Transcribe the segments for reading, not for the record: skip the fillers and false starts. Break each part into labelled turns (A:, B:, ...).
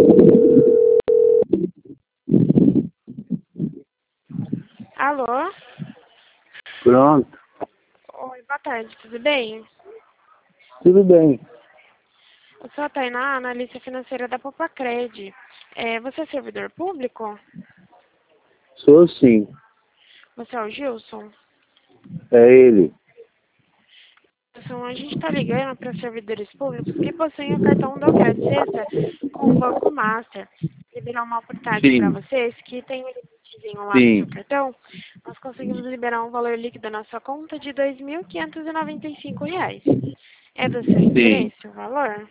A: Alô?
B: Pronto,
A: Oi, boa tarde, tudo bem?
B: tudo bem.
A: Eu sou a Tainá, analista financeira da Popacred. Você é servidor público?
B: Sou sim,
A: Você é o Gilson?
B: é ele.
A: Gilson, a gente está ligando para servidores públicos que possuem o cartão do Crédito Sexta com o Banco Master. Liberar uma oportunidade para
B: Sim,
A: vocês que tem um limitezinho lá no seu
B: sim.
A: cartão. Nós conseguimos liberar um valor líquido na sua conta de R$ 2.595. É do seu
B: Sim.
A: interesse o valor?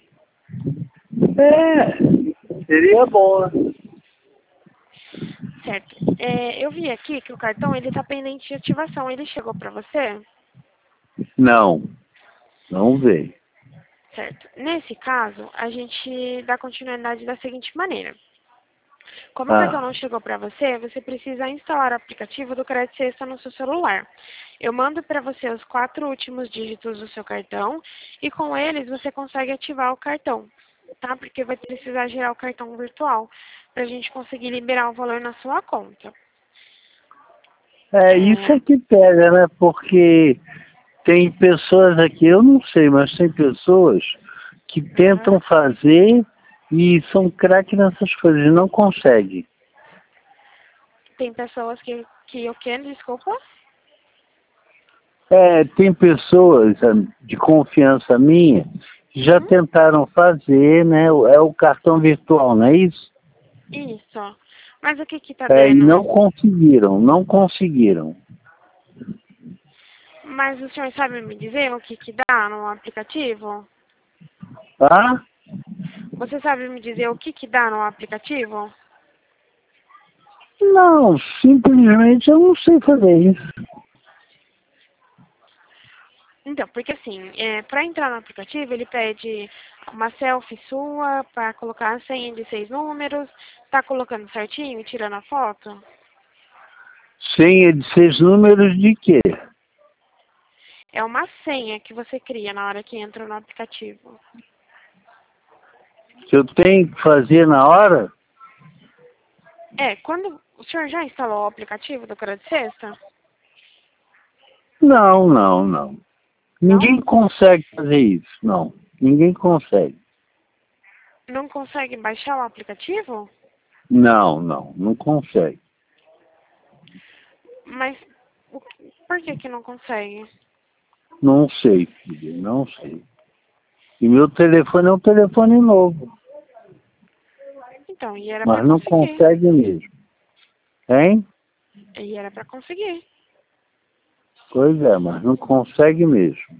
B: Seria bom, né?
A: Certo. Eu vi aqui que o cartão ele está pendente de ativação. Ele chegou para você?
B: Não, não veio.
A: Certo. Nesse caso, a gente dá continuidade da seguinte maneira. Como o cartão
B: Ah,
A: não chegou para você, você precisa instalar o aplicativo do Crédito Sexta no seu celular. Eu mando para você os 4 últimos dígitos do seu cartão e com eles você consegue ativar o cartão, tá? Porque vai precisar gerar o cartão virtual para a gente conseguir liberar o valor na sua conta.
B: isso
A: É,
B: é que pega, né? Porque tem pessoas aqui, eu não sei, mas tem pessoas que
A: aham.
B: tentam fazer e são craque nessas coisas, e não conseguem.
A: Tem pessoas que eu quero, desculpa.
B: Tem pessoas de confiança minha que já
A: Uhum.
B: tentaram fazer, né? É o cartão virtual, não é isso?
A: Isso. Mas o que que tá
B: E não
A: dando?
B: conseguiram, não conseguiram.
A: Mas o senhor sabe me dizer o que que dá no aplicativo?
B: Ah,
A: Você sabe me dizer o que que dá no aplicativo?
B: não, simplesmente eu não sei fazer isso.
A: Então, porque assim, para entrar no aplicativo, ele pede uma selfie sua para colocar a senha de 6 números. Tá colocando certinho e tirando a foto?
B: Senha de 6 números de quê?
A: É uma senha que você cria na hora que entra no aplicativo.
B: Que eu tenho que fazer na hora?
A: Quando o senhor já instalou o aplicativo do Crédito Sexta?
B: Não, não, não.
A: Não?
B: Ninguém consegue fazer isso, não. Ninguém consegue.
A: Não consegue baixar o aplicativo?
B: Não, não, não consegue.
A: Mas por que que não consegue?
B: Não sei, filho, não sei. E meu telefone é um telefone novo,
A: Então, e era para
B: mas não
A: conseguir.
B: consegue mesmo. Hein?
A: E era para conseguir.
B: Pois é, mas não consegue mesmo.